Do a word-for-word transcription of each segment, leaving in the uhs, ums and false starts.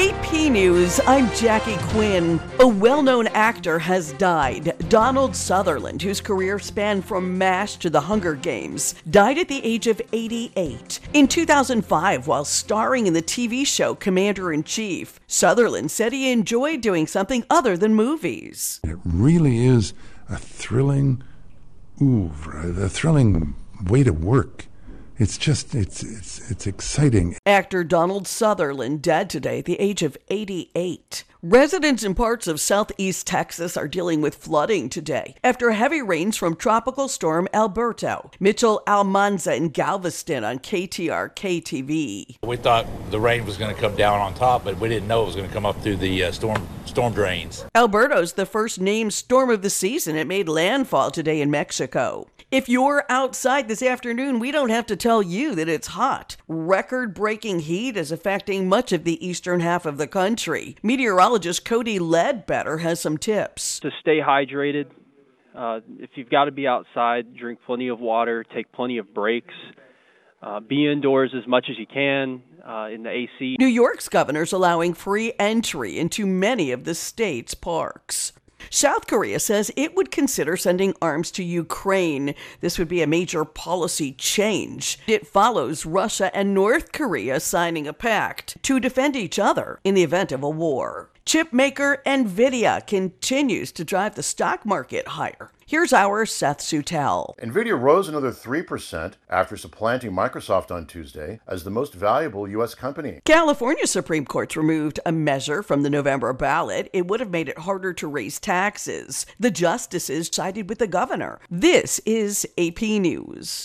A P News, I'm Jackie Quinn. A well-known actor has died. Donald Sutherland, whose career spanned from MASH to the Hunger Games, died at the age of eighty-eight. In two thousand five, while starring in the T V show Commander-in-Chief, Sutherland said he enjoyed doing something other than movies. It really is a thrilling, oeuvre, a thrilling way to work. It's just, it's, it's, it's exciting. Actor Donald Sutherland dead today at the age of eighty-eight. Residents in parts of southeast Texas are dealing with flooding today after heavy rains from Tropical Storm Alberto. Mitchell Almanza in Galveston on K T R K T V. We thought the rain was going to come down on top, but we didn't know it was going to come up through the uh, storm storm drains. Alberto's the first named storm of the season. It made landfall today in Mexico. If you're outside this afternoon, we don't have to tell you that it's hot. Record-breaking heat is affecting much of the eastern half of the country. Meteorologist Cody Ledbetter has some tips. To stay hydrated, uh, if you've got to be outside, drink plenty of water, take plenty of breaks, uh, be indoors as much as you can uh, in the A C. New York's governor's allowing free entry into many of the state's parks. South Korea says it would consider sending arms to Ukraine. This would be a major policy change. It follows Russia and North Korea signing a pact to defend each other in the event of a war. Chip maker NVIDIA continues to drive the stock market higher. Here's our Seth Sutel. NVIDIA rose another three percent after supplanting Microsoft on Tuesday as the most valuable U S company. California Supreme Court's removed a measure from the November ballot. It would have made it harder to raise taxes. The justices sided with the governor. This is A P News.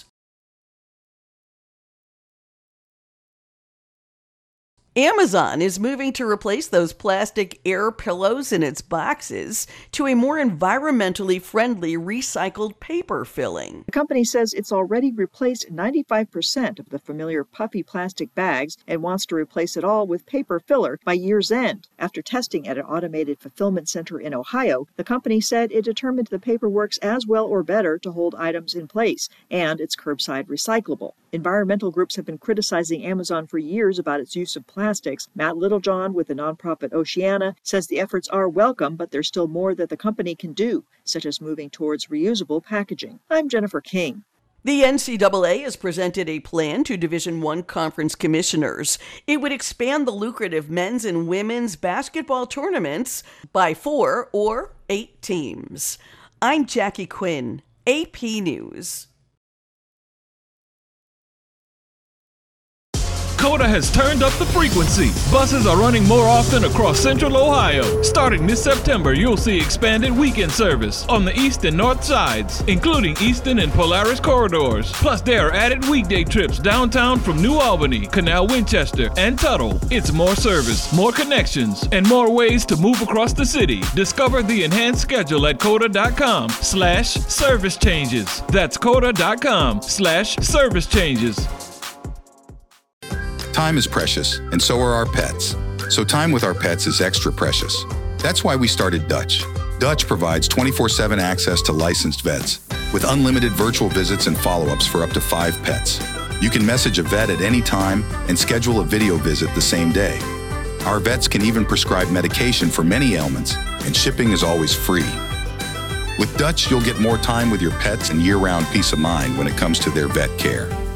Amazon is moving to replace those plastic air pillows in its boxes to a more environmentally friendly recycled paper filling. The company says it's already replaced ninety-five percent of the familiar puffy plastic bags and wants to replace it all with paper filler by year's end. After testing at an automated fulfillment center in Ohio, the company said it determined the paper works as well or better to hold items in place, and it's curbside recyclable. Environmental groups have been criticizing Amazon for years about its use of plastic. Plastics. Matt Littlejohn with the nonprofit Oceana says the efforts are welcome, but there's still more that the company can do, such as moving towards reusable packaging. I'm Jennifer King. The N C double A has presented a plan to Division I conference commissioners. It would expand the lucrative men's and women's basketball tournaments by four or eight teams. I'm Jackie Quinn, A P News. COTA has turned up the frequency. Buses are running more often across Central Ohio. Starting this September, you'll see expanded weekend service on the east and north sides, including Easton and Polaris corridors. Plus, there are added weekday trips downtown from New Albany, Canal Winchester, and Tuttle. It's more service, more connections, and more ways to move across the city. Discover the enhanced schedule at COTA.com slash service changes. That's COTA.com slash service changes. Time is precious, and so are our pets. So time with our pets is extra precious. That's why we started Dutch. Dutch provides twenty-four seven access to licensed vets, with unlimited virtual visits and follow-ups for up to five pets. You can message a vet at any time and schedule a video visit the same day. Our vets can even prescribe medication for many ailments, and shipping is always free. With Dutch, you'll get more time with your pets and year-round peace of mind when it comes to their vet care.